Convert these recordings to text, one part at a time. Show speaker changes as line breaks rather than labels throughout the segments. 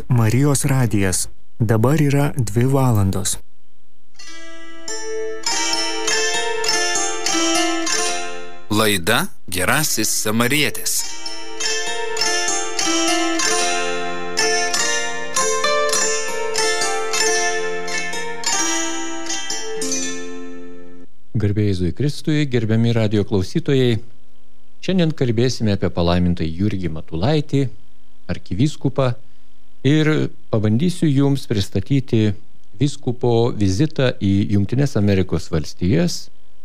Marijos radijas. Dabar yra 2 valandos.
Laida Gerasis Samarietis.
Garbė Jėzui Kristui, gerbiami radijo klausytojai, šiandien kalbėsime apie palaimintąjį Jurgį Matulaitį, arkivyskupą, ir pabandysiu jums pristatyti vyskupo vizitą į Jungtines Amerikos valstijas,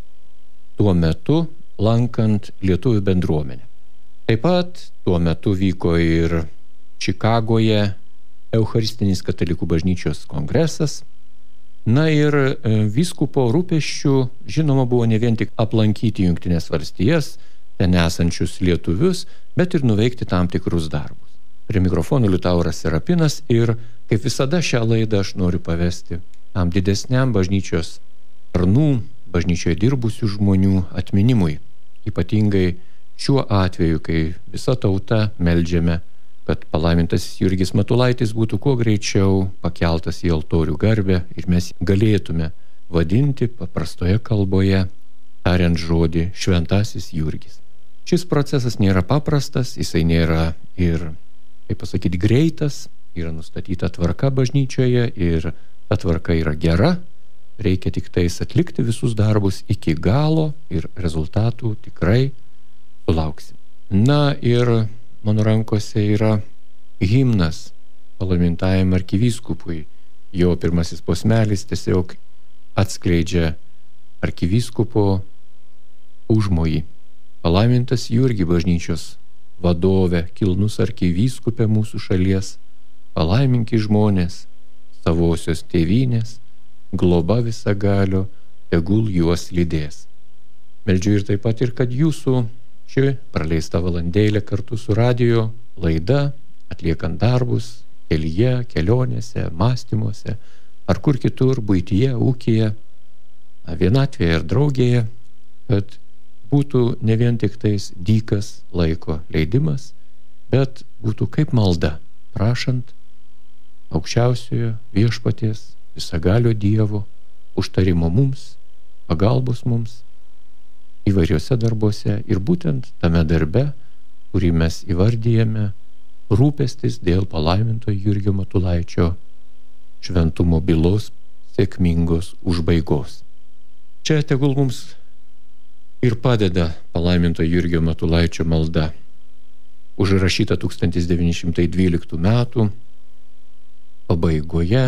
tuo metu lankant lietuvių bendruomenę. Taip pat tuo metu vyko ir Čikagoje Eucharistinis katalikų bažnyčios kongresas. Na ir vyskupo rūpesčių, žinoma, buvo ne vien tik aplankyti Jungtines valstijas, ten esančius lietuvius, bet ir nuveikti tam tikrus darbus. Prie mikrofonų Liutauras Serapinas ir, kaip visada, šią laidą aš noriu pavesti tam didesniam bažnyčios tarnų, bažnyčioje dirbusių žmonių atminimui. Ypatingai šiuo atveju, kai visa tauta meldžiame, kad palaimintasis Jurgis Matulaitis būtų kuo greičiau pakeltas į altorių garbę ir mes galėtume vadinti paprastoje kalboje, tariant žodį Šventasis Jurgis. Šis procesas nėra paprastas, jisai nėra ir, kaip pasakyti, greitas, yra nustatyta tvarka bažnyčioje ir ta tvarka yra gera, reikia tik tais atlikti visus darbus iki galo ir rezultatų tikrai sulauksim. Na ir mano rankose yra himnas palaimintajam arkivyskupui. Jo pirmasis posmelis tiesiog atskleidžia arkivyskupo užmojį. Palaimintas Jurgi bažnyčios vadovė, kilnus arkivyskupė mūsų šalies, palaiminki žmonės, savosios tėvynės, globa visagalio, tegul juos lydės. Meldžiu ir taip pat ir, kad jūsų ši praleista valandėlė kartu su radijo laida, atliekant darbus, kelyje, kelionėse, mąstymuose, ar kur kitur, buityje, ūkyje, vienatvėje ir draugėje, kad būtų ne vien tik tais dykas laiko leidimas, bet būtų kaip malda, prašant aukščiausiojo viešpaties, visagalio Dievo, užtarimo mums, pagalbos mums įvairiuose darbuose ir būtent tame darbe, kurį mes įvardyjame, rūpestis dėl palaimintojo Jurgio Matulaičio šventumo bylos sėkmingos užbaigos. Čia tegul mums ir padeda palaimintojo Jurgio Matulaičio malda, užrašyta 1912 metų pabaigoje,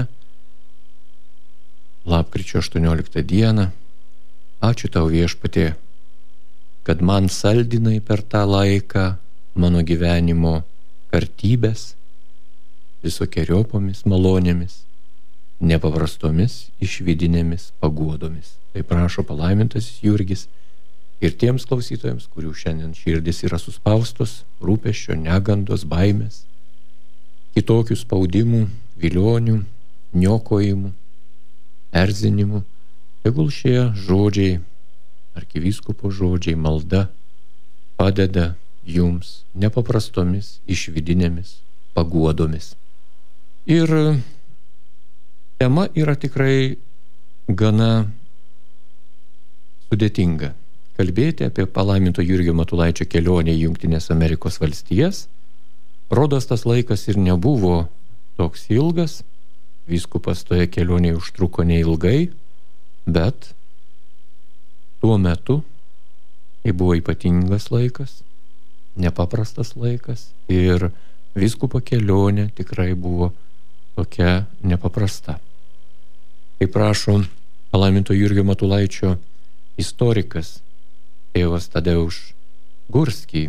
lapkričio 18 dieną. Ačiū tau, viešpatie, kad man saldinai per tą laiką mano gyvenimo kartybės visokiojopomis malonėmis, nepaprastomis išvidinėmis paguodomis. Tai prašo palaimintasis Jurgis ir tiems klausytojams, kurių šiandien širdis yra suspaustos rūpesčio, negandos, baimės, kitokių spaudimų, vilionių, niokojimų, erzinimų, tegul šie žodžiai, arkivyskupo žodžiai, malda padeda jums nepaprastomis išvidinėmis paguodomis. Ir tema yra tikrai gana sudėtinga. Kalbėti apie palaiminto Jurgio Matulaičio kelionę į Jungtines Amerikos valstijas. Rodos tas laikas ir nebuvo toks ilgas, vyskupas toje kelionėje užtruko neilgai, bet tuo metu tai buvo ypatingas laikas, nepaprastas laikas ir vyskupo kelionė tikrai buvo tokia nepaprasta. Kaip rašo palaiminto Jurgio Matulaičio istorikas tėvas Tadeuš Gurskij,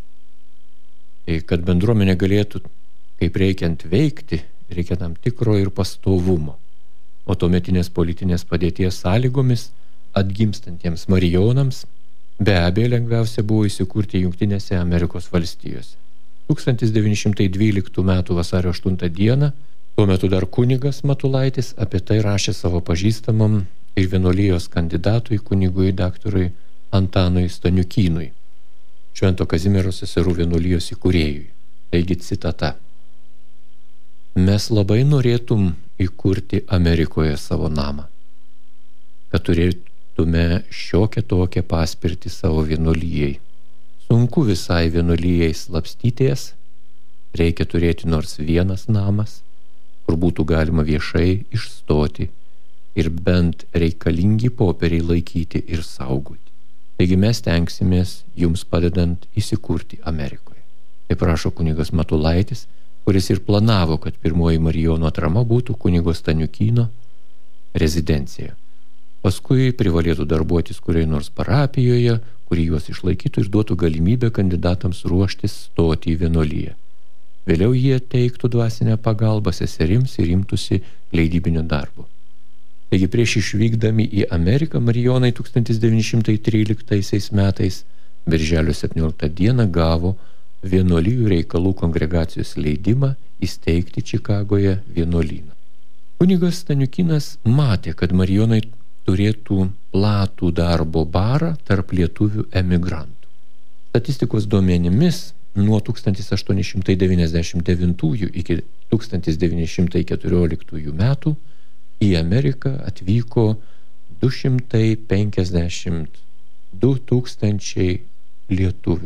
kad bendruomenė galėtų kaip reikiant veikti, reikia tam tikro ir pastovumo. O tuometinės politinės padėties sąlygomis atgimstantiems marijonams be abejo lengviausia buvo įsikurti Jungtinėse Amerikos valstijose. 1912 m. vasario 8 dieną, tuo metu dar kunigas Matulaitis apie tai rašė savo pažįstamam ir vienuolijos kandidatui kunigui daktarui Antanui Staniukynui, Švento Kazimiero seserų vienuolijos įkūrėjui. Taigi citata. mes labai norėtum įkurti Amerikoje savo namą, kad turėtume šiokią tokią paspirtį savo vienuolijai. Sunku visai vienuolijai slapstyties, reikia turėti nors vienas namas, kur būtų galima viešai išstoti ir bent reikalingi popieriai laikyti ir saugoti. Taigi mes tenksimės jums padedant įsikurti Amerikoje. Taip rašo kunigas Matulaitis, kuris ir planavo, kad pirmoji Marijonų atrama būtų kunigo Staniukyno rezidencija. Paskui privalėtų darbuotis kuriai nors parapijoje, kuri juos išlaikytų ir duotų galimybę kandidatams ruoštis stoti į vienuoliją. Vėliau jie teiktų dvasinę pagalbą seserims ir imtųsi leidybinio darbo. Taigi prieš išvykdami į Ameriką Marijonai 1913 metais birželio 17 dieną gavo vienuolijų reikalų kongregacijos leidimą įsteigti Čikagoje vienuolyną. Kunigas Staniukynas matė, kad Marijonai turėtų platų darbo barą tarp lietuvių emigrantų. Statistikos duomenimis nuo 1899 iki 1914 metų į Ameriką atvyko 252 tūkstančiai lietuvių.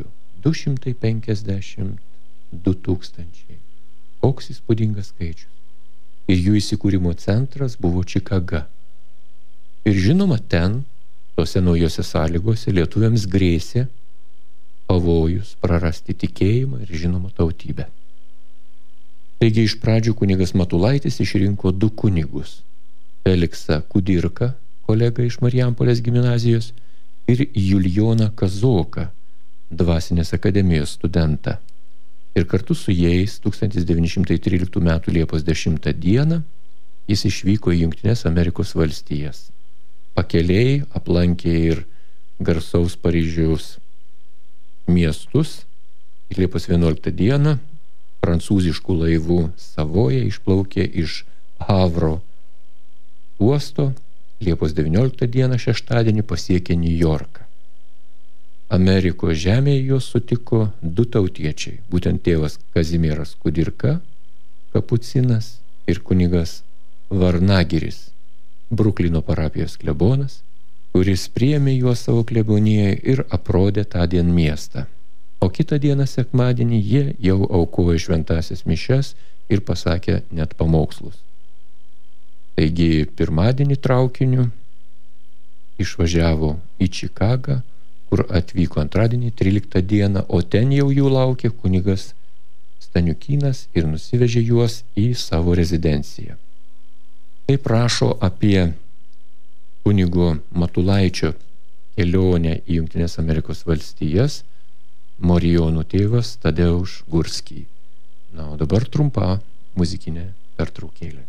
252 tūkstančiai. Koks įspūdingas skaičius. Ir jų įsikūrimo centras buvo Čikaga. Ir žinoma, ten, tose naujose sąlygose, lietuviams grėsė pavojus prarasti tikėjimą ir žinoma tautybę. Taigi iš pradžių kunigas Matulaitis išrinko 2 kunigus. Feliksą Kudirką, kolegą iš Marijampolės gimnazijos, ir Julijoną Kazoką, dvasinės akademijos studentą. Ir kartu su jais 1913 m. Liepos 10 dieną jis išvyko į Jungtines Amerikos valstijas. Pakeliai aplankė ir garsaus Paryžiaus miestus. Ir Liepos 11 dieną prancūziškų laivų Savoja išplaukė iš Havro uosto, Liepos 19 dieną šeštadienį pasiekė Niujorką. Amerikos žemėje juos sutiko 2 tautiečiai, būtent tėvas Kazimieras Kudirka, kapucinas, ir kunigas Varnagiris, Bruklino parapijos klebonas, kuris priėmė juos savo klebonijoje ir aprodė tądien miestą. O kitą dieną sekmadienį jie jau aukojo šventąsias mišias ir pasakė net pamokslus. Taigi pirmadienį traukiniu išvažiavo į Čikagą, kur atvyko antradienį 13 dieną, o ten jau jų laukė kunigas Staniukynas ir nusivežė juos į savo rezidenciją. Taip rašo apie kunigo Matulaičio kelionę į Jungtines Amerikos valstijas Marijonų tėvas Tadeuš Gurskij. Na, o dabar trumpa muzikinė pertraukėlė.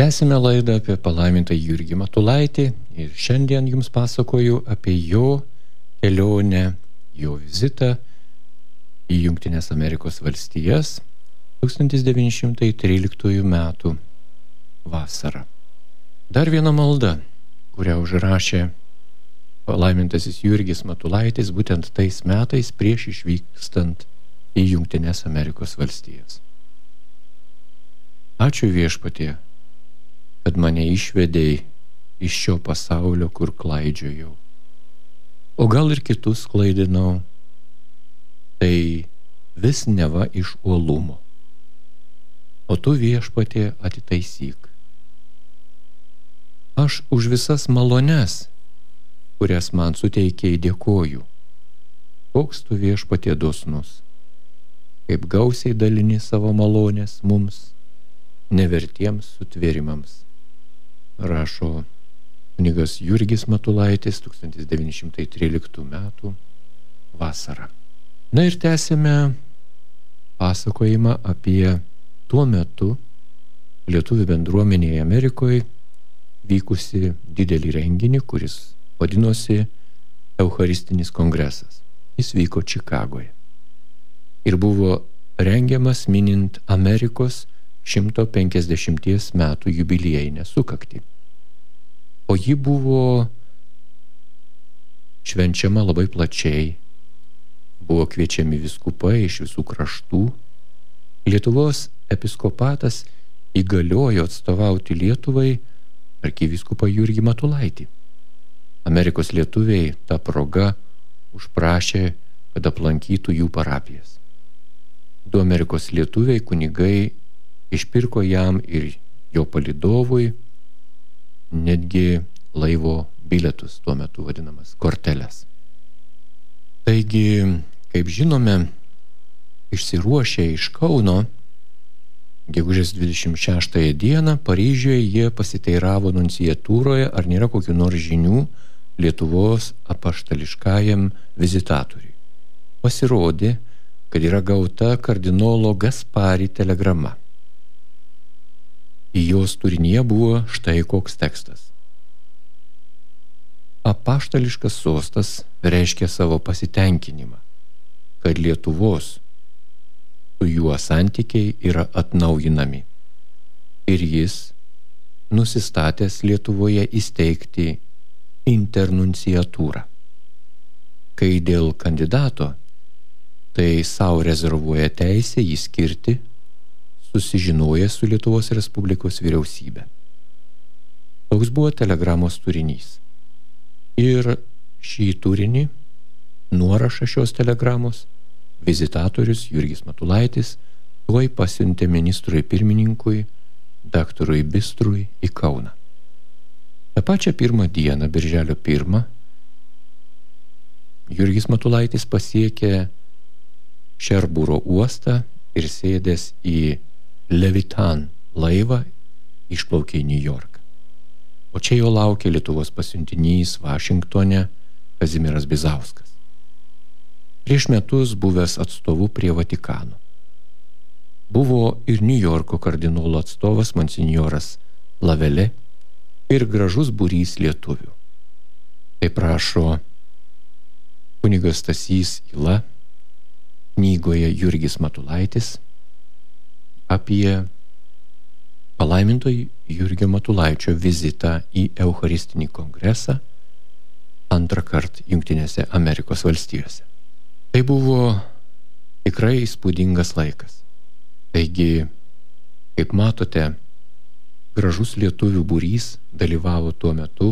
Tęsime laidą apie palaimintą Jurgį Matulaitį ir šiandien jums pasakoju apie jo kelionę, jo vizitą į Jungtines Amerikos valstijas 1913 metų vasarą. Dar viena malda, kurią užrašė palaimintasis Jurgis Matulaitis būtent tais metais prieš išvykstant į Jungtines Amerikos valstijas. Ačiū Viešpatie, kad mane išvedei iš šio pasaulio, kur klaidžiojau. O gal ir kitus klaidinau, tai vis neva iš uolumo. O tu Viešpatie atitaisyk. Aš už visas malones, kurias man suteikėjai, dėkoju. Koks tu Viešpatie dosnus, kaip gausiai dalini savo malonės mums, nevertiems sutvėrimams. Rašo kunigas Jurgis Matulaitis 1913 metų vasarą. Na ir tęsime pasakojimą apie tuo metu lietuvių bendruomenėje Amerikoje vykusi didelį renginį, kuris vadinosi Eucharistinis kongresas. Jis vyko Čikagoje ir buvo rengiamas minint Amerikos 150 metų jubiliejinę sukaktį. O ji buvo švenčiama labai plačiai, buvo kviečiami vyskupai iš visų kraštų. Lietuvos episkopatas įgaliojo atstovauti Lietuvai arkivyskupą Jurgį Matulaitį. Amerikos lietuviai tą progą užprašė, kad aplankytų jų parapijas. Du Amerikos lietuviai kunigai išpirko jam ir jo palydovui netgi laivo bilietus, tuo metu vadinamas korteles. Taigi, kaip žinome, išsiruošę iš Kauno, gegužės 26 dieną Paryžiuje jie pasiteiravo nunciatūroje, ar nėra kokių nors žinių Lietuvos apaštališkajam vizitatoriui. Pasirodė, kad yra gauta kardinolo Gaspari telegrama. Į jos turinyje buvo štai koks tekstas. Apaštališkas sostas reiškia savo pasitenkinimą, kad Lietuvos su juo santykiai yra atnaujinami ir jis nusistatęs Lietuvoje įsteigti internunciatūrą. Kai dėl kandidato, tai savo rezervuoja teisę jį skirti, susižinoję su Lietuvos Respublikos vyriausybė. Toks buvo telegramos turinys. Ir šį turinį, nuorašą šios telegramos, vizitatorius Jurgis Matulaitis tuoj pasiuntė ministrui pirmininkui, daktarui Bistrui į Kauną. Ta pačią pirmą dieną, birželio 1, Jurgis Matulaitis pasiekė Šerburo uostą ir sėdęs į Levitan laivą išplaukė į New Yorką. O čia jo laukė Lietuvos pasiuntinys Vašingtone Kazimieras Bizauskas. Prieš metus buvęs atstovu prie Vatikano. Buvo ir New Yorko kardinolo atstovas monsinjoras Lavelle ir gražus būrys lietuvių. Taip rašo kunigas Stasys Yla knygoje Jurgis Matulaitis apie palaiminto Jurgio Matulaičio vizitą į Eucharistinį kongresą antrą kartą Jungtinėse Amerikos valstijose. Tai buvo tikrai įspūdingas laikas. Taigi, kaip matote, gražus lietuvių būrys dalyvavo tuo metu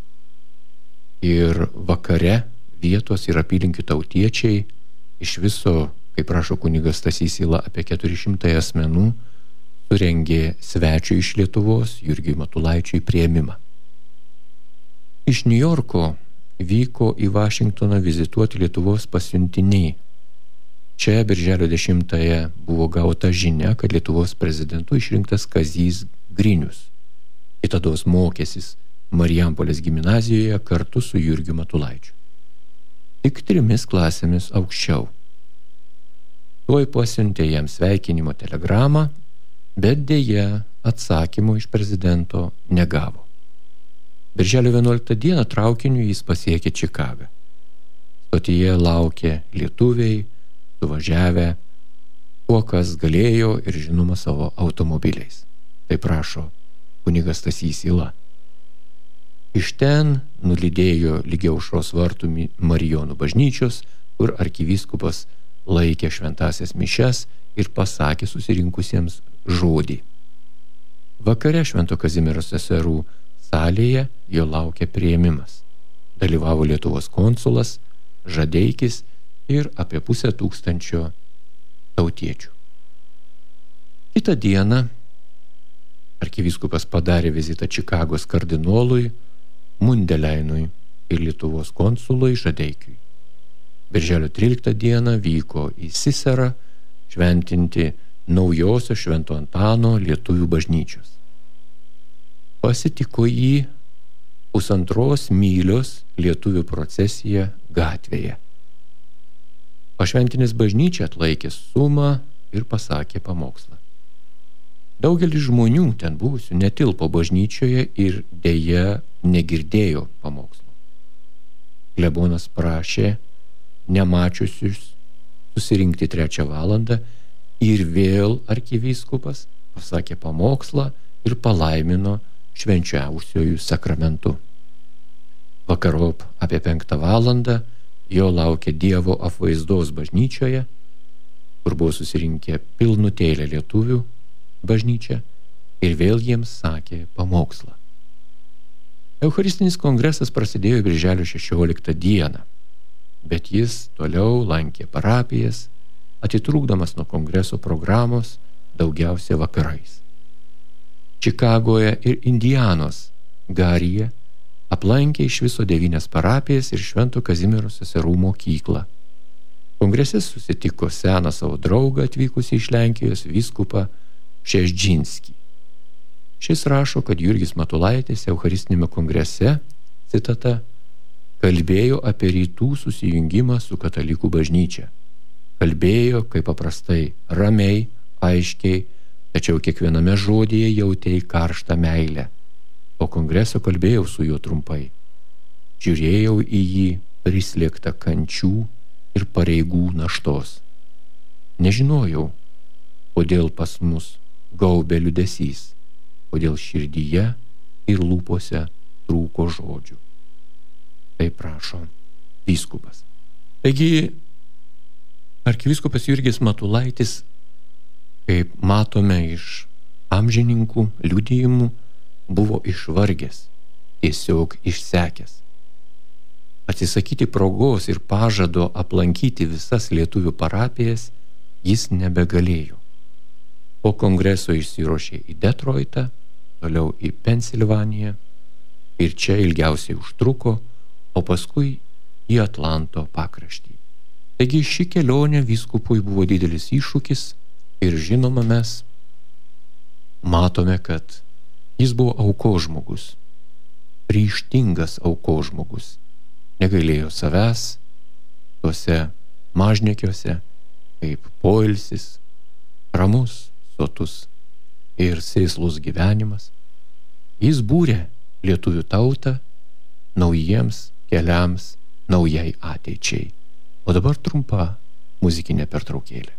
ir vakare vietos ir apylinkių tautiečiai iš viso, kaip rašo kunigas Stasys Yla, apie 400 asmenų surengė svečių iš Lietuvos Jurgiui Matulaičiui priėmimą. Iš New Yorko vyko į Vašingtoną vizituoti Lietuvos pasiuntiniai. Čia birželio 10-ąją buvo gauta žinia, kad Lietuvos prezidentu išrinktas Kazys Grinius. Kitados mokėsis Marijampolės gimnazijoje kartu su Jurgiu Matulaičiu. Tik 3 klasėmis aukščiau. Tuoj pasiuntė jam sveikinimo telegramą bet dėja atsakymo iš prezidento negavo. Birželio 11 dieną traukiniu jis pasiekė Čikagą. Stotyje laukė lietuviai, suvažiavę, kuo kas galėjo ir žinoma savo automobiliais. Taip rašo kunigas Stasys Yla. Iš ten nulydėjo ligi Aušros vartų Marijonų bažnyčios, kur arkivyskupas laikė šventąsias mišias ir pasakė susirinkusiems žodį. Vakare Švento Kazimiero seserų salėje jo laukė priėmimas. Dalyvavo Lietuvos konsulas, Žadeikis ir apie 500 tautiečių. Kitą dieną arkivyskupas padarė vizitą Čikagos kardinolui Mundeleinui ir Lietuvos konsului Žadeikiui. Birželio 13 dieną vyko į Siserą šventinti naujosios Švento Antano lietuvių bažnyčios. Pasitiko jį 1,5 mylios lietuvių procesija gatvėje. Pašventinęs bažnyčią atlaikė sumą ir pasakė pamokslą. Daugelis žmonių ten buvusių netilpo bažnyčioje ir dėja negirdėjo pamokslo. Klebonas prašė nemačiusius susirinkti 3 valandą ir vėl arkivyskupas pasakė pamokslą ir palaimino švenčiausiųjų sakramentu. Vakarop apie 5 valandą jo laukė Dievo apvaizdos bažnyčioje, kur buvo susirinkę pilnutėlė lietuvių bažnyčia ir vėl jiems sakė pamokslą. Eucharistinis kongresas prasidėjo birželio 16 dieną, bet jis toliau lankė parapijas, atitrūkdamas nuo kongreso programos daugiausia vakarais. Čikagoje ir Indianos Garyje aplankė iš viso 9 parapijas ir Švento Kazimiero seserų mokyklą. Kongrese susitiko seną savo draugą atvykusį iš Lenkijos vyskupą Šeždžinskį. Šis rašo, kad Jurgis Matulaitis Eucharistinėme kongrese, citata, kalbėjo apie rytų susijungimą su katalikų bažnyčia. Kalbėjo, kaip paprastai, ramiai, aiškiai, tačiau kiekviename žodyje jautė karštą meilę. Po kongreso kalbėjau su juo trumpai. Žiūrėjau į jį prislėgtą kančių ir pareigų naštos. Nežinojau, kodėl pas mus gaubė liūdesys, kodėl širdyje ir lūpose trūko žodžių. Taip prašo vyskupas. Taigi, arkivyskupas Jurgis Matulaitis, kaip matome iš amžininkų liudijimų, buvo išvargęs, tiesiog išsekęs. Atsisakyti progos ir pažado aplankyti visas lietuvių parapijas jis nebegalėjo. Po kongreso išsiruošė į Detroitą, toliau į Pensilvaniją ir čia ilgiausiai užtruko, o paskui į Atlanto pakraštį. Taigi ši kelionė vyskupui buvo didelis iššūkis ir žinoma mes matome, kad jis buvo aukos žmogus, ryžtingas aukos žmogus, negailėjo savęs tuose mažnekiuose kaip poilsis, ramus, sotus ir sėslus gyvenimas. Jis būrė lietuvių tautą naujiems keliams, naujai ateičiai. O dabar trumpa muzikinė pertraukėlė.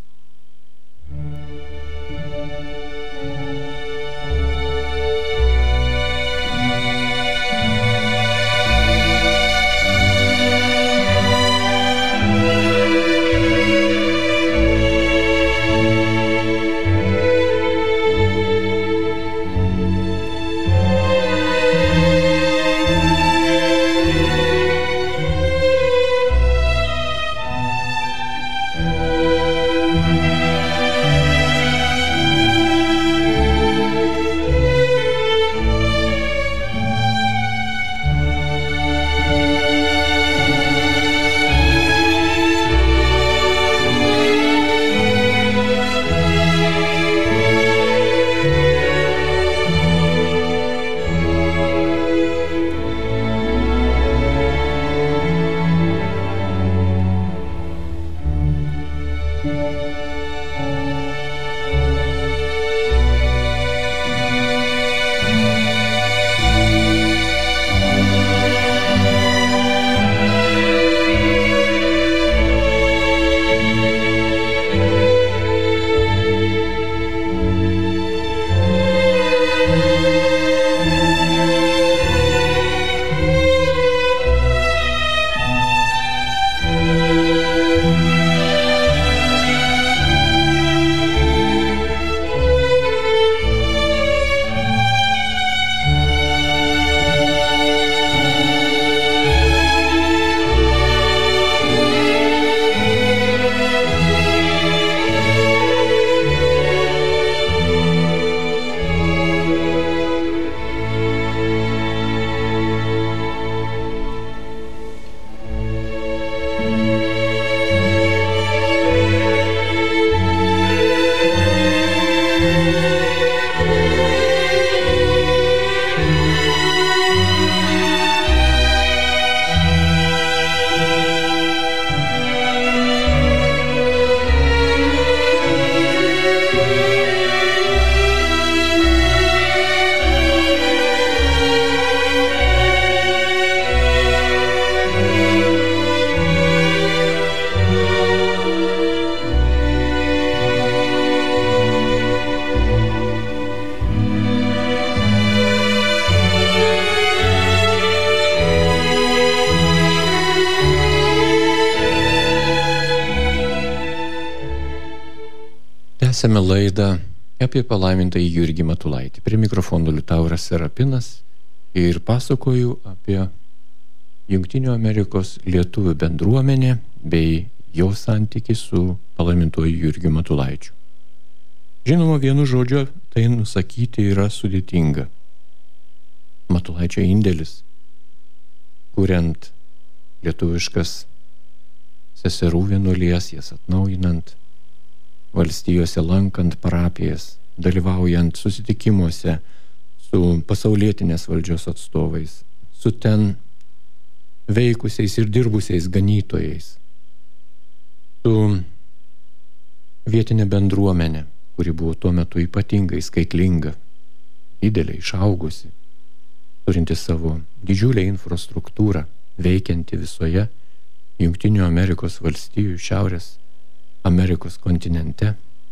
Tęsėme laidą apie palaimintąjį Jurgį Matulaitį. Prie mikrofono Liutauras Serapinas ir pasakoju apie Jungtinių Amerikos lietuvių bendruomenę bei jo santykį su palaimintuoju Jurgiu Matulaičiu. Žinoma, vienu žodžiu tai nusakyti yra sudėtinga. Matulaičio indėlis, kuriant lietuviškas seserų vienuolijas, jas atnaujinant, valstijose lankant parapijas, dalyvaujant susitikimuose su pasaulietinės valdžios atstovais, su ten veikusiais ir dirbusiais ganytojais, su vietinė bendruomenė, kuri buvo tuo metu ypatingai skaitlinga, didelė, išaugusi, turinti savo didžiulę infrastruktūrą, veikianti visoje Jungtinių Amerikos valstijų, Šiaurės Amerikos kontinente.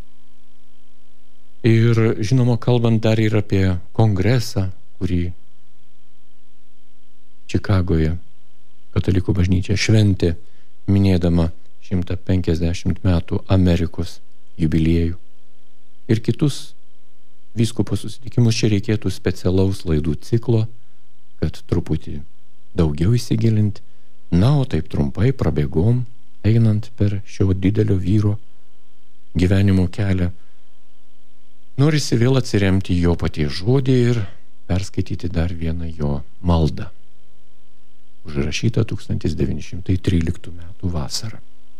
Ir žinoma, kalbant dar ir apie kongresą, kurį Čikagoje katalikų bažnyčia šventė, minėdama 150 metų Amerikos jubiliejų. Ir kitus vyskupo susitikimus čia reikėtų specialaus laidų ciklo, kad truputį daugiau įsigilint. Na, o taip trumpai prabėgom, einant per šio didelio vyro gyvenimo kelią, norisi vėl atsiremti jo paties žodį ir perskaityti dar vieną jo maldą, užrašytą 1913 metų vasarą.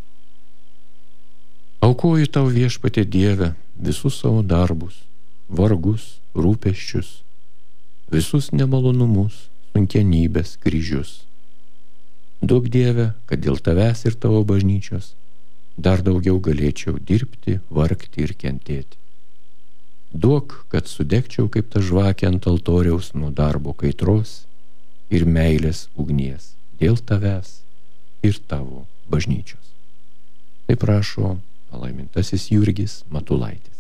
Aukoju tau, viešpatie Dieve, visus savo darbus, vargus, rūpesčius, visus nemalonumus, sunkienybės, kryžius. Duok Dieve, kad dėl tavęs ir tavo bažnyčios dar daugiau galėčiau dirbti, vargti ir kentėti. Duok, kad sudegčiau kaip ta žvakė ant altoriaus nuo darbo kaitros ir meilės ugnies dėl tavęs ir tavo bažnyčios. Taip prašo palaimintasis Jurgis Matulaitis.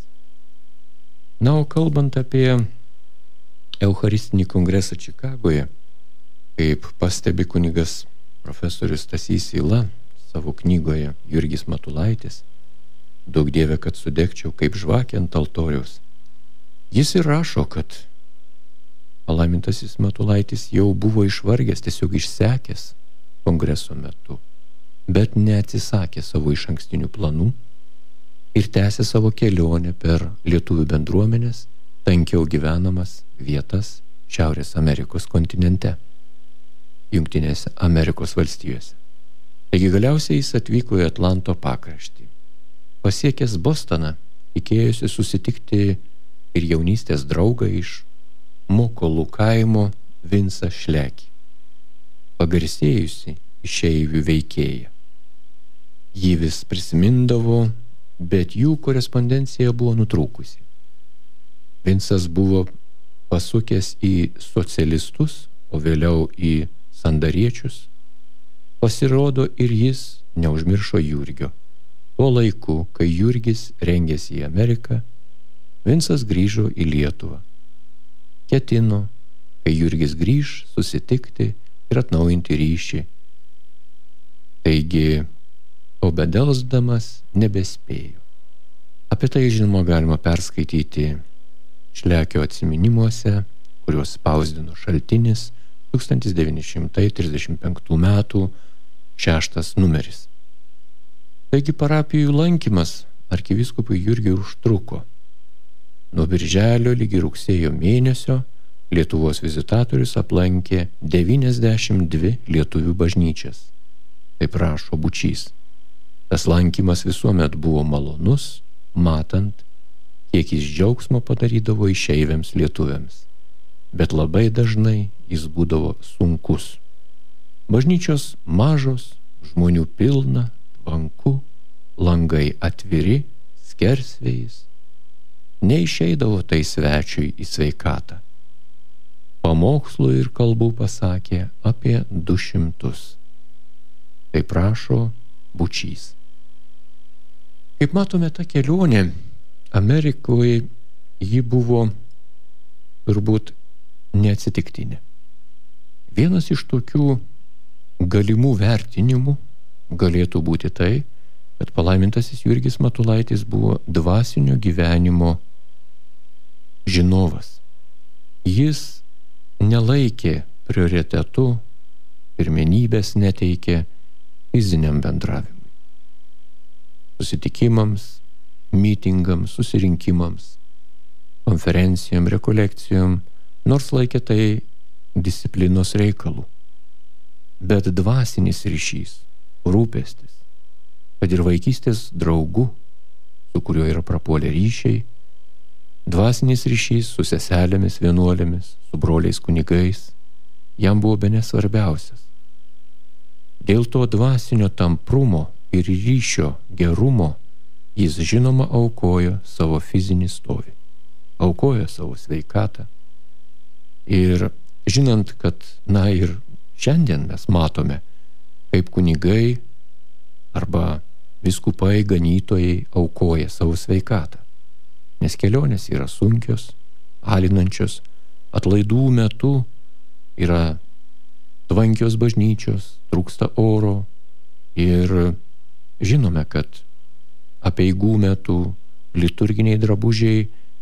Na, o kalbant apie Eucharistinį kongresą Čikagoje, kaip pastebi kunigas profesorius Stasys Yla savo knygoje Jurgis Matulaitis, Duok Dieve, kad sudegčiau kaip žvakė ant altoriaus, jis ir rašo, kad palaimintasis Matulaitis jau buvo išvargęs, tiesiog išsekęs kongreso metu, bet neatsisakė savo išankstinių planų ir tęsė savo kelionę per lietuvių bendruomenės, tankiau gyvenamas vietas Šiaurės Amerikos kontinente, Jungtinėse Amerikos valstijose. Taigi galiausiai jis atvyko į Atlanto pakraštį. Pasiekęs Bostoną, tikėjosi susitikti ir jaunystės draugą iš Mokolų kaimo Vincą Šlekį, pagarsėjusi išeivių veikėją. Jį vis prisimindavo, bet jų korespondencija buvo nutrūkusi. Vincas buvo pasukęs į socialistus, o vėliau į sandariečius. Pasirodo, ir jis neužmiršo Jurgio. Tuo laiku, kai Jurgis rengėsi į Ameriką, Vincas grįžo į Lietuvą. Ketino, kai Jurgis grįž, susitikti ir atnaujinti ryšį. Taigi, o bedelsdamas nebespėjo. Apie tai, žinoma, galima perskaityti Šlekio atsiminimuose, kuriuos spausdino Šaltinis 1935 metų 6 numeris. Taigi parapijų lankymas arkivyskupui Jurgiui užtruko. Nuo birželio ligi rugsėjo mėnesio Lietuvos vizitatorius aplankė 92 lietuvių bažnyčias. Taip rašo Bučys. Tas lankymas visuomet buvo malonus, matant, kiek jis džiaugsmo padarydavo išeiviams lietuviams. Bet labai dažnai jis būdavo sunkus. Bažnyčios mažos, žmonių pilna, tvanku, langai atviri, skersvėjais. Neišeidavo tai svečiui į sveikatą. Pamokslų ir kalbų pasakė apie 200. Taip rašo Bučys. Kaip matome, ta kelionė Amerikoje ji buvo turbūt neatsitiktinė. Vienas iš tokių galimų vertinimų galėtų būti tai, kad palaimintasis Jurgis Matulaitis buvo dvasinio gyvenimo žinovas. Jis nelaikė prioritetu, pirmenybės neteikė fiziniam bendravimui, susitikimams, mitingams, susirinkimams, konferencijom, rekolekcijom, nors laikė tai disciplinos reikalų. Bet dvasinis ryšys, rūpestis, kad ir vaikystės draugu, su kuriuo yra prapuolę ryšiai, dvasinis ryšys su seselėmis, vienuolėmis, su broliais kunigais, jam buvo bene svarbiausias. Dėl to dvasinio tamprumo ir ryšio gerumo jis žinoma aukojo savo fizinį stovį, aukojo savo sveikatą. Ir žinant, kad, ir šiandien mes matome, kaip kunigai arba vyskupai, ganytojai aukoja savo sveikatą. Nes kelionės yra sunkios, alinančios, atlaidų metu yra tvankios bažnyčios, trūksta oro ir žinome, kad apeigų metu liturginiai drabužiai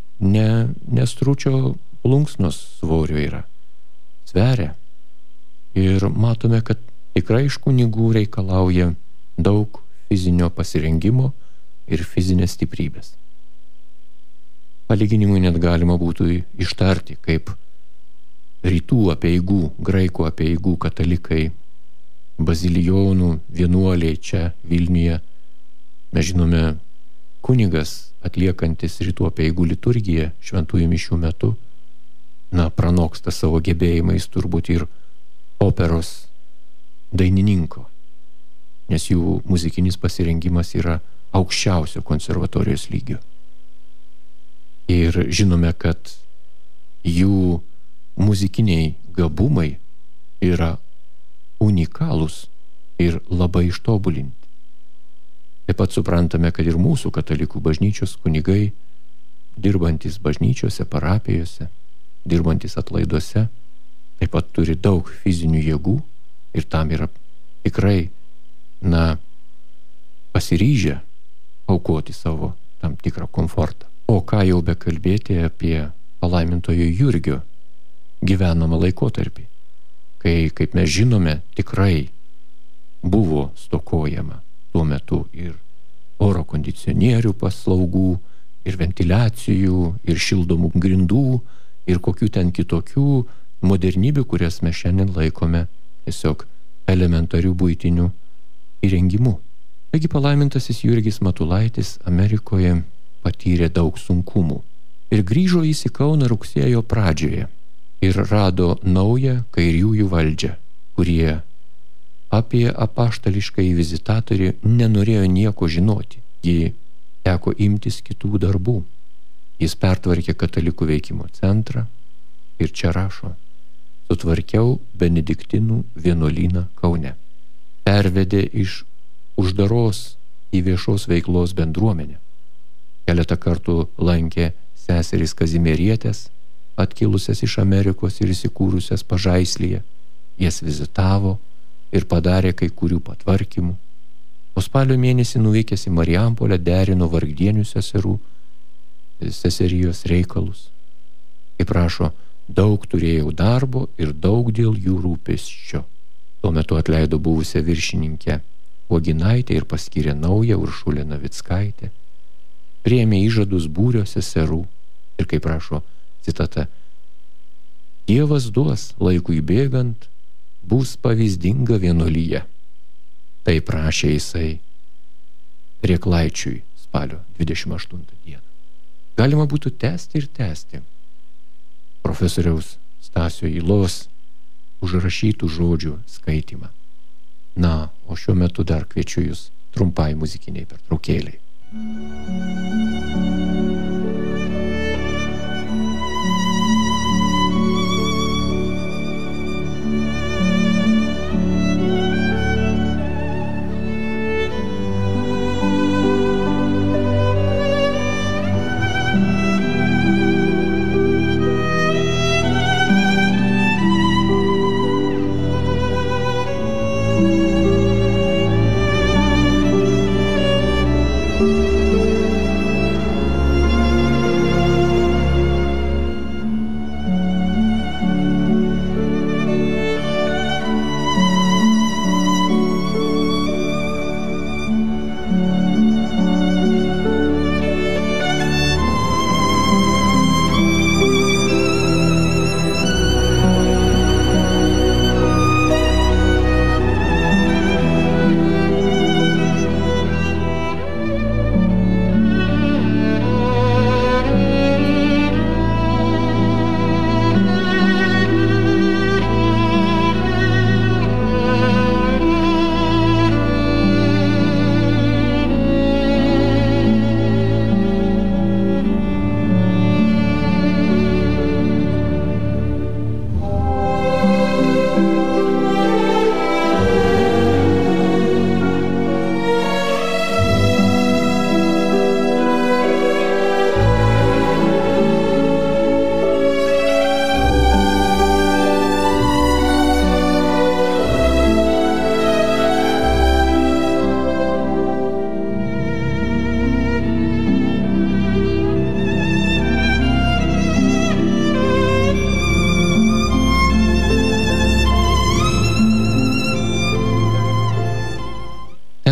nestručio plunksnos svorio yra, sveria. Ir matome, kad tikrai iš kunigų reikalauja daug fizinio pasirengimo ir fizinės stiprybės. Palyginimui net galima būtų ištarti, kaip rytų apeigų, graikų apeigų katalikai, bazilijonų vienuoliai čia Vilniuje. Mes žinome, kunigas atliekantis rytų apeigų liturgiją šventųjų mišių metu, pranoksta savo gebėjimais turbūt ir operos dainininko, nes jų muzikinis pasirengimas yra aukščiausio konservatorijos lygio. Ir žinome, kad jų muzikiniai gabumai yra unikalūs ir labai ištobulinti. Taip pat suprantame, kad ir mūsų katalikų bažnyčios kunigai, dirbantis bažnyčiose, parapijose, dirbantis atlaiduose, taip pat turi daug fizinių jėgų ir tam yra tikrai, pasiryžę aukoti savo tam tikrą komfortą. O ką jau bekalbėti apie palaimintojo Jurgio gyvenamą laikotarpį, kai, kaip mes žinome, tikrai buvo stokojama tuo metu ir oro kondicionierių paslaugų, ir ventiliacijų, ir šildomų grindų, ir kokių ten kitokių modernybių, kurias mes šiandien laikome tiesiog elementarių buitinių įrengimų. Taigi palaimintasis Jurgis Matulaitis Amerikoje patyrė daug sunkumų ir grįžo jis į Kauną rugsėjo pradžioje ir rado naują kairiųjų valdžią, kurie apie apaštališkąjį vizitatorių nenorėjo nieko žinoti. Jį teko imtis kitų darbų. Jis pertvarkė katalikų veikimo centrą ir čia rašo: sutvarkiau benediktinų vienuolyną Kaune. Pervedė iš uždaros į viešos veiklos bendruomenę. Keletą kartų lankė seserys Kazimierietės, atkilusias iš Amerikos ir įsikūrusias Pažaislyje. Jas vizitavo ir padarė kai kurių patvarkymų. O spalio mėnesį nuvykęs į Marijampolę derino vargdienių seserijos reikalus. Kaip rašo, daug turėjau darbo ir daug dėl jų rūpesčio. Tuo metu atleido buvusią viršininkę Uoginaitę ir paskyrė naują Uršulę Navickaitę. Priėmė įžadus būrio seserų ir, kaip rašo citata, Dievas duos laikui bėgant, bus pavyzdinga vienuolyje. Tai prašė jisai Rieklaičiui spalio 28 dieną. Galima būtų tęsti ir tęsti profesoriaus Stasio Ylos užrašytų žodžių skaitymą. O šiuo metu dar kviečiu jūs trumpai muzikiniai pertraukėliai.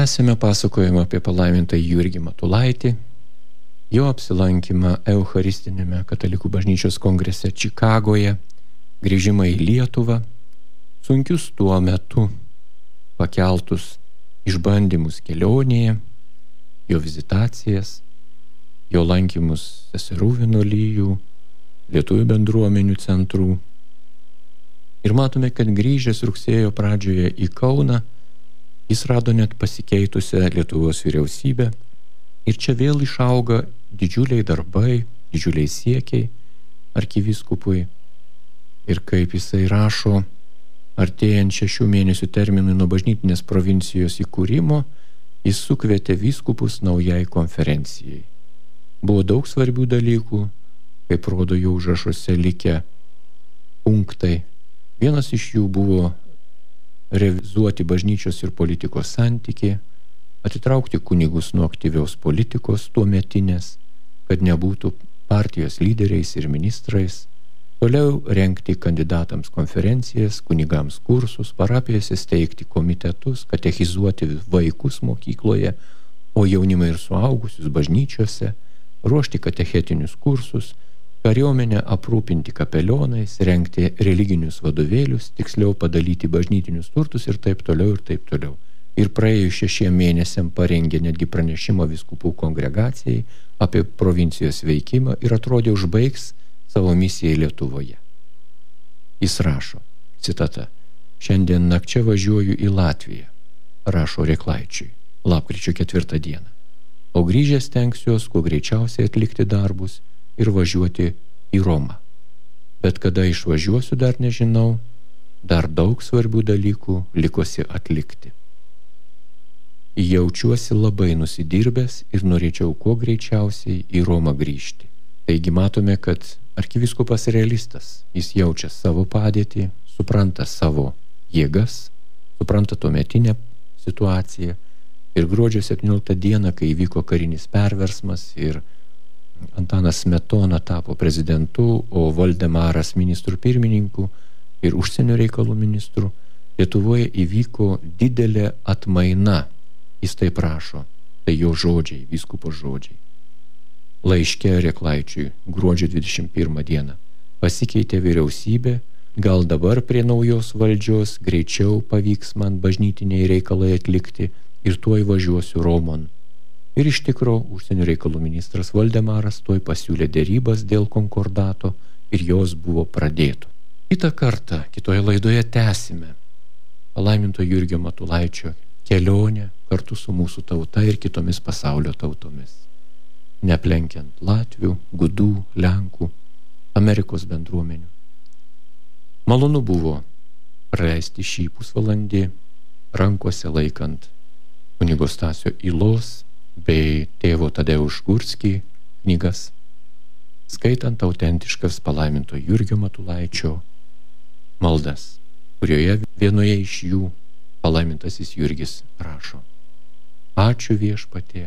Tęsime pasakojimą apie palaimintą Jurgį Matulaitį, jo apsilankymą Eucharistinėme Katalikų bažnyčios kongrese Čikagoje, grįžimą į Lietuvą, sunkius tuo metu pakeltus išbandymus kelionėje, jo vizitacijas, jo lankymus seserų vienuolijų, lietuvių bendruomenių centrų. Ir matome, kad grįžęs rugsėjo pradžioje į Kauną, jis rado net pasikeitusią Lietuvos vyriausybę ir čia vėl išauga didžiuliai darbai, didžiuliai siekiai arkivyskupui. Ir kaip jisai rašo, artėjant 6 mėnesių terminui nuo bažnytinės provincijos įkūrimo, jis sukvietė vyskupus naujai konferencijai. Buvo daug svarbių dalykų, kaip rodo jau užrašuose likę punktai. Vienas iš jų buvo revizuoti bažnyčios ir politikos santykį, atitraukti kunigus nuo aktyvios politikos tuometinės, kad nebūtų partijos lyderiais ir ministrais, toliau rengti kandidatams konferencijas, kunigams kursus, parapijose steigti komitetus, katechizuoti vaikus mokykloje, o jaunimą ir suaugusius bažnyčiose, ruošti katechetinius kursus, kariuomenę aprūpinti kapelionais, rengti religinius vadovėlius, tiksliau padalyti bažnytinius turtus ir taip toliau ir taip toliau. Ir praėjus 6 mėnesiam parengė netgi pranešimą vyskupų kongregacijai apie provincijos veikimą ir atrodė užbaigs savo misiją Lietuvoje. Jis rašo, citata, šiandien nakčia važiuoju į Latviją, rašo Reklaičiui, lapkričio 4 dieną, o grįžęs stengsiuos kuo greičiausiai atlikti darbus ir važiuoti į Romą. Bet kada išvažiuosiu dar nežinau, dar daug svarbių dalykų likosi atlikti. Jaučiuosi labai nusidirbęs ir norėčiau kuo greičiausiai į Romą grįžti. Taigi matome, kad arkivyskupas realistas, jis jaučia savo padėtį, supranta savo jėgas, supranta tuometinę situaciją ir gruodžio 17 dieną, kai įvyko karinis perversmas ir Antanas Smetona tapo prezidentu, o Voldemaras ministrų pirmininku ir užsienio reikalų ministru, Lietuvoje įvyko didelė atmaina. Jis taip rašo, tai jo žodžiai, vyskupo žodžiai. Laiške Reklaičiui gruodžio 21 dieną pasikeitė vyriausybė, gal dabar prie naujos valdžios greičiau pavyks man bažnytiniai reikalai atlikti ir tuoj važiuosiu Romon. Ir iš tikro užsienio reikalų ministras Voldemaras tuoj pasiūlė derybas dėl konkordato ir jos buvo pradėto. Kitą kartą, kitoje laidoje tęsime palaiminto Jurgio Matulaičio kelionę kartu su mūsų tauta ir kitomis pasaulio tautomis, neaplenkiant Latvių, Gudų, Lenkų, Amerikos bendruomenių. Malonu buvo praleisti šį pusvalandį rankose laikant kunigo Stasio Ylos bei tėvo Tadeusz Gurskį knygas, skaitant autentiškas palaiminto Jurgio Matulaičio maldas, kurioje vienoje iš jų palaimintasis Jurgis rašo: Ačiū Viešpatie,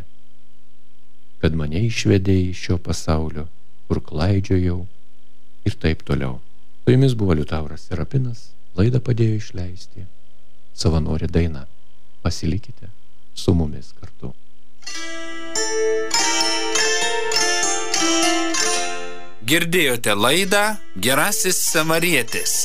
kad mane išvedė iš šio pasaulio, kur klaidžiojau ir taip toliau. Su jumis buvo Liutauras Serapinas, laidą padėjo išleisti savanorė Daina. Pasilikite su mumis kartu.
Girdėjote laidą Gerasis Samarietis.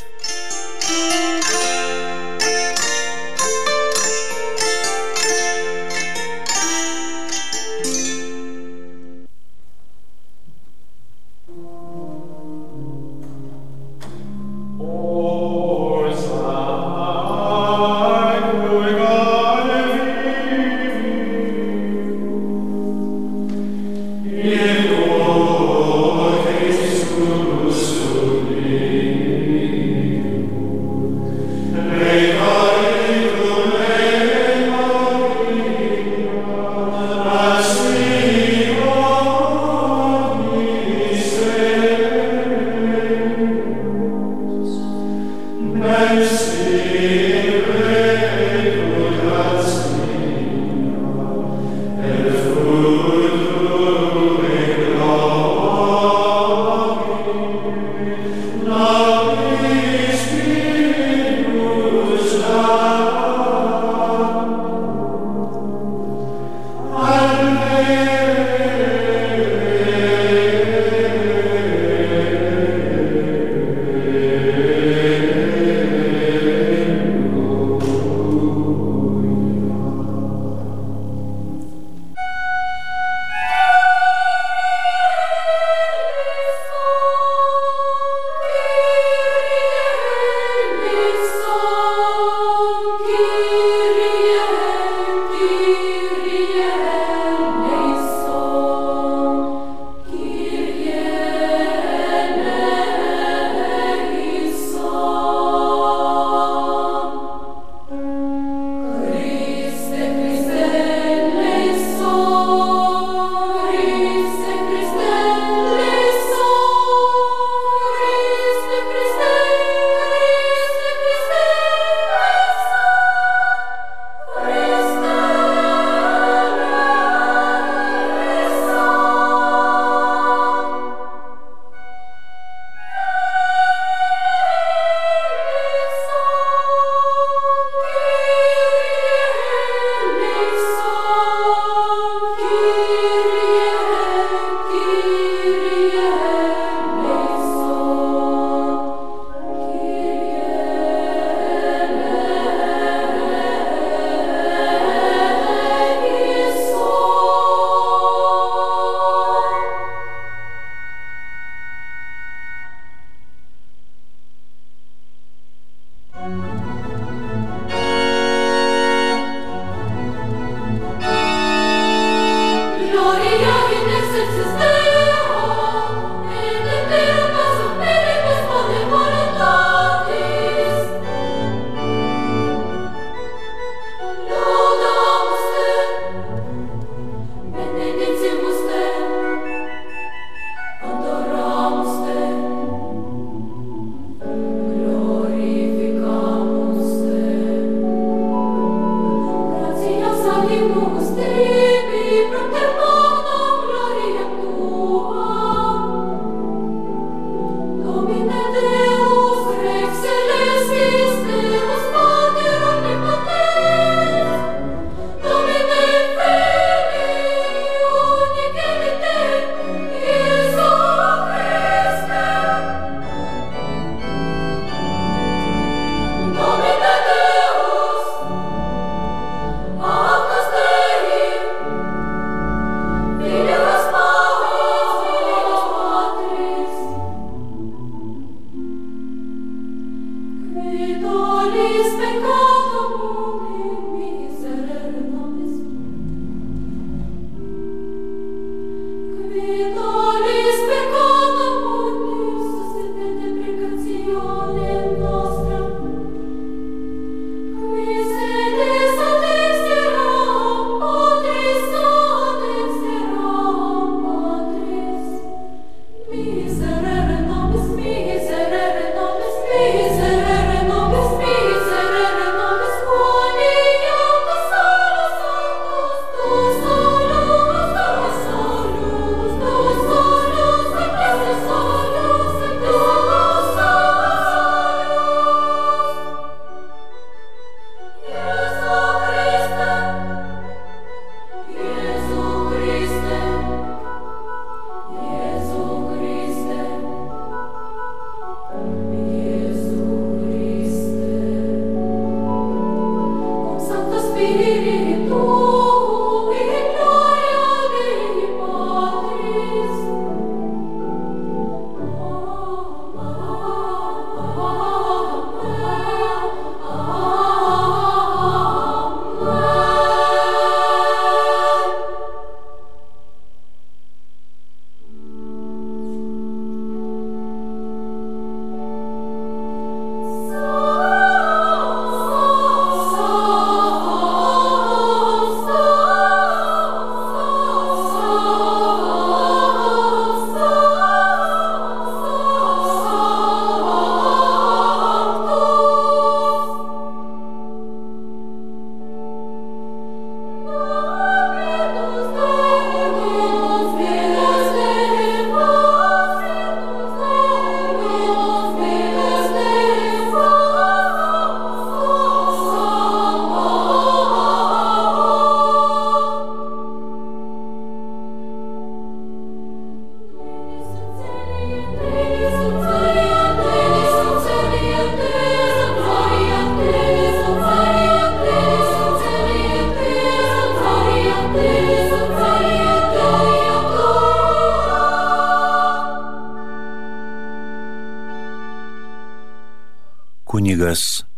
Kunigas